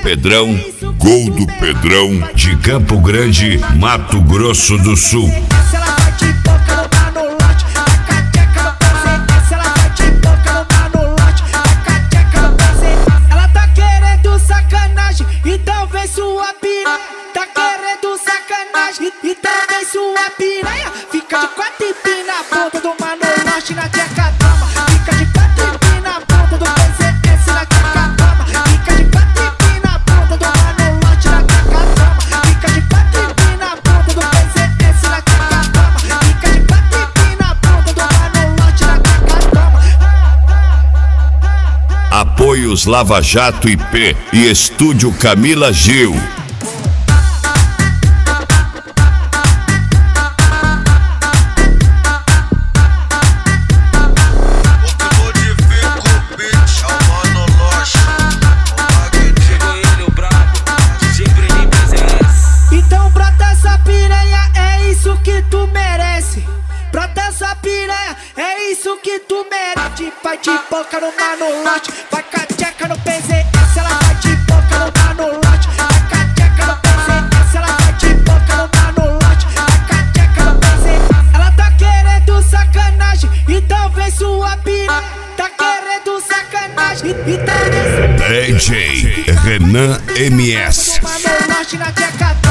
Pedrão, Gol do Pedrão, de Campo Grande, Mato Grosso do Sul. Ela vai de boca no manolote, taca a tcheca no prazer. Ela vai de boca no manolote, taca a tcheca no prazer. Ela tá querendo sacanagem, então vem sua piranha. Tá querendo sacanagem, então vem sua piranha. Fica de quatro e pina a ponta do manolote na tcheca toma. Fica de quatro e pina a ponta do PZS na tcheca toma. Fica de quatro e pina a ponta do manolote na tcheca toma. Fica de quatro e pina a ponta do PZS na tcheca toma. Fica de quatro e pina a ponta do manolote na tcheca toma. Apoios Lava Jato IP e Estúdio Camila Gil. Então brota essa piranha, é isso que tu merece. Brota essa piranha, é isso que tu merece. Vai de boca no manolote, vai com a tcheca no PZS. Ela vai de boca no manolote, vai com a tcheca no PZS. Ela vai de boca no manolote, vai com a tcheca no PZS. Ela tá querendo sacanagem, então vem sua piranha. Tá querendo sacanagem, então vem sua DJ Renan MS. manolote na tcheca.